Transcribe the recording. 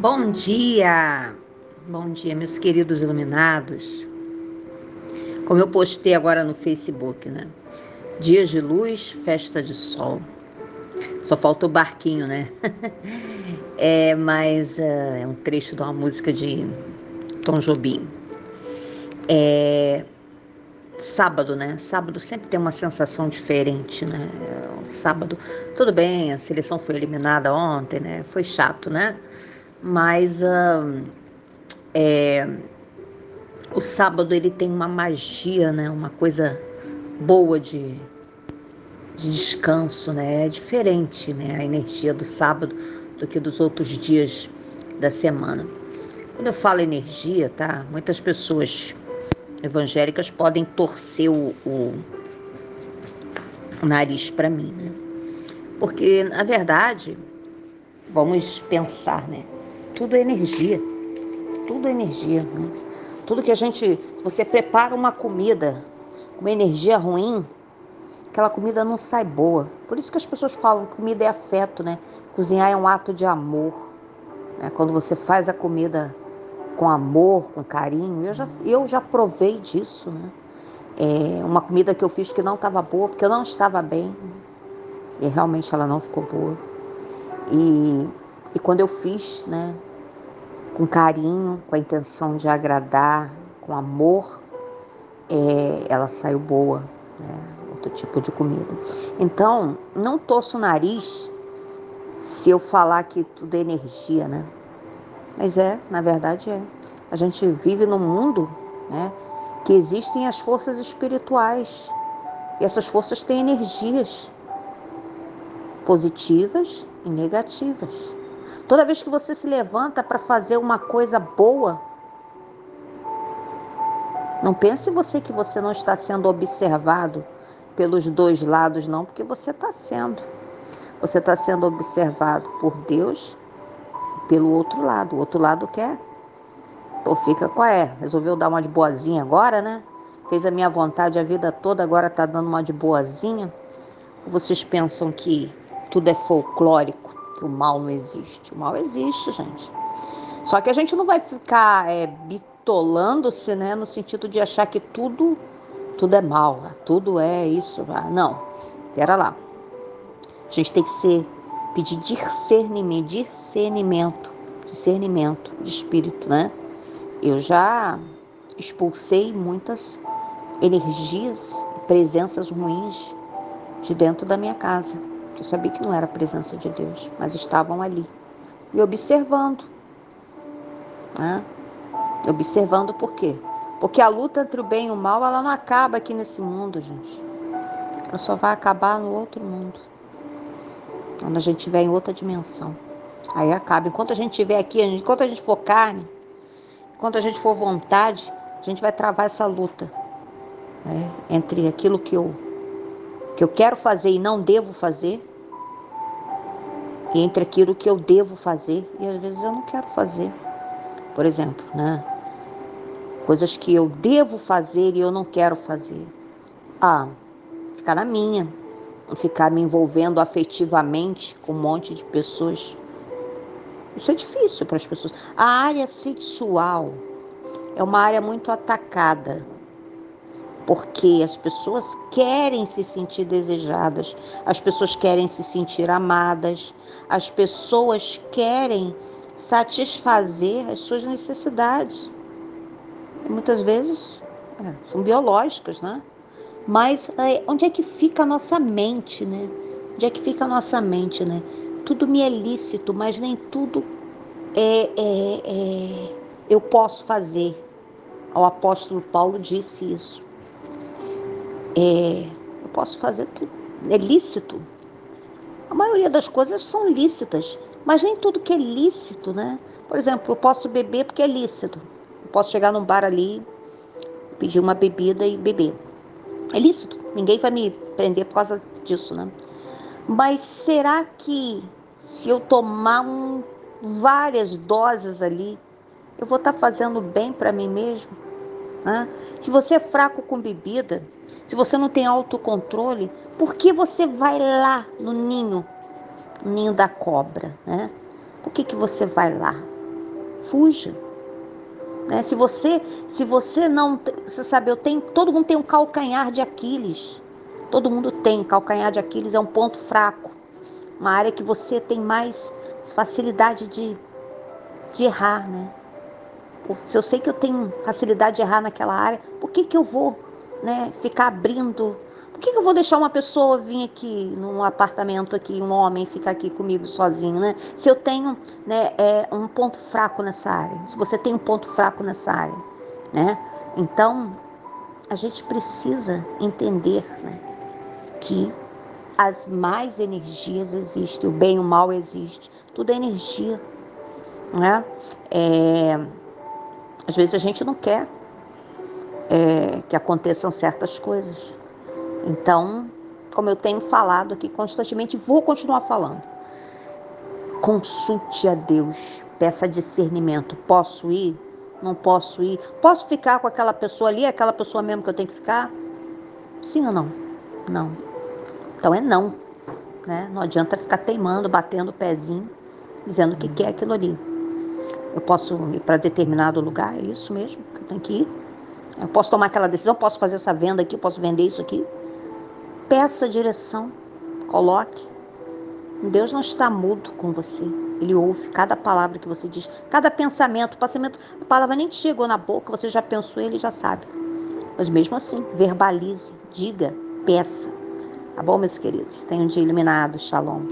Bom dia, meus queridos iluminados. Como eu postei agora no Facebook, né? Dias de luz, festa de sol. Só falta o barquinho, né? Mas é um trecho de uma música de Tom Jobim. Sábado, né? Sábado sempre tem uma sensação diferente, né? O sábado, tudo bem, a seleção foi eliminada ontem, né? Foi chato, né? Mas o sábado ele tem uma magia, né? Uma coisa boa de descanso, né? É diferente, né? A energia do sábado do que dos outros dias da semana. Quando eu falo energia, tá? Muitas pessoas evangélicas podem torcer o nariz para mim, né? Porque, na verdade, vamos pensar, né? Tudo é energia. Tudo é energia, né? Tudo que a gente... Se você prepara uma comida com uma energia ruim, aquela comida não sai boa. Por isso que as pessoas falam que comida é afeto, né? Cozinhar é um ato de amor, né? Quando você faz a comida com amor, com carinho. Eu já provei disso, né? Uma comida que eu fiz que não estava boa, porque eu não estava bem, né? E realmente ela não ficou boa. E quando eu fiz, né? Com carinho, com a intenção de agradar, com amor, ela saiu boa, né? Outro tipo de comida. Então, não torço o nariz se eu falar que tudo é energia, né? Mas na verdade é. A gente vive num mundo, né, que existem as forças espirituais. E essas forças têm energias positivas e negativas. Toda vez que você se levanta para fazer uma coisa boa, não pense você que você não está sendo observado pelos dois lados, não, porque você está sendo. Você está sendo observado por Deus e pelo outro lado. O outro lado quer. Pô, fica qual é? Resolveu dar uma de boazinha agora, né? Fez a minha vontade a vida toda, agora tá dando uma de boazinha. Ou vocês pensam que tudo é folclórico, que o mal não existe? O mal existe, gente. Só que a gente não vai ficar bitolando-se, né? No sentido de achar que tudo é mal, tudo é isso. Não, pera lá. A gente tem que pedir discernimento de espírito, né? Eu já expulsei muitas energias e presenças ruins de dentro da minha casa. Eu sabia que não era a presença de Deus, mas estavam ali. E observando, né? Observando por quê? Porque a luta entre o bem e o mal, ela não acaba aqui nesse mundo, gente. Ela só vai acabar no outro mundo. Quando a gente estiver em outra dimensão. Aí acaba. Enquanto a gente estiver aqui, enquanto a gente for carne, enquanto a gente for vontade, a gente vai travar essa luta, né? Entre aquilo que eu quero fazer e não devo fazer, e entre aquilo que eu devo fazer e às vezes eu não quero fazer. Por exemplo, né? Coisas que eu devo fazer e eu não quero fazer. Ficar na minha. Não ficar me envolvendo afetivamente com um monte de pessoas. Isso é difícil para as pessoas. A área sexual é uma área muito atacada, porque as pessoas querem se sentir desejadas, as pessoas querem se sentir amadas, as pessoas querem satisfazer as suas necessidades. E muitas vezes são biológicas, né? Mas onde é que fica a nossa mente, né? Onde é que fica a nossa mente, né? Tudo me é lícito, mas nem tudo eu posso fazer. O apóstolo Paulo disse isso. Eu posso fazer tudo. É lícito. A maioria das coisas são lícitas, mas nem tudo que é lícito, né? Por exemplo, eu posso beber porque é lícito. Eu posso chegar num bar ali, pedir uma bebida e beber. É lícito. Ninguém vai me prender por causa disso, né? Mas será que se eu tomar várias doses ali, eu vou estar fazendo bem para mim mesmo? Se você é fraco com bebida, se você não tem autocontrole, por que você vai lá no ninho da cobra, né? Por que você vai lá? Fuja. Né? Se você não, você sabe, todo mundo tem um calcanhar de Aquiles. Todo mundo tem. Calcanhar de Aquiles é um ponto fraco. Uma área que você tem mais facilidade de errar, né? Se eu sei que eu tenho facilidade de errar naquela área, por que eu vou, né, ficar abrindo? Por que eu vou deixar uma pessoa vir aqui num apartamento aqui, um homem ficar aqui comigo sozinho, né? Se eu tenho, né, um ponto fraco nessa área, se você tem um ponto fraco nessa área, né? Então, a gente precisa entender, né, que as más energias existem, o bem e o mal existe, tudo é energia, né? Às vezes a gente não quer que aconteçam certas coisas. Então, como eu tenho falado aqui constantemente, vou continuar falando. Consulte a Deus, peça discernimento. Posso ir? Não posso ir? Posso ficar com aquela pessoa ali, aquela pessoa mesmo que eu tenho que ficar? Sim ou não? Não. Então é não. Né? Não adianta ficar teimando, batendo o pezinho, dizendo que quer aquilo ali. Eu posso ir para determinado lugar, é isso mesmo que eu tenho que ir. Eu posso tomar aquela decisão, posso fazer essa venda aqui, posso vender isso aqui. Peça direção, coloque. Deus não está mudo com você. Ele ouve cada palavra que você diz, cada pensamento, a palavra nem te chegou na boca, você já pensou, ele já sabe. Mas mesmo assim, verbalize, diga, peça. Tá bom, meus queridos? Tenham um dia iluminado. Shalom.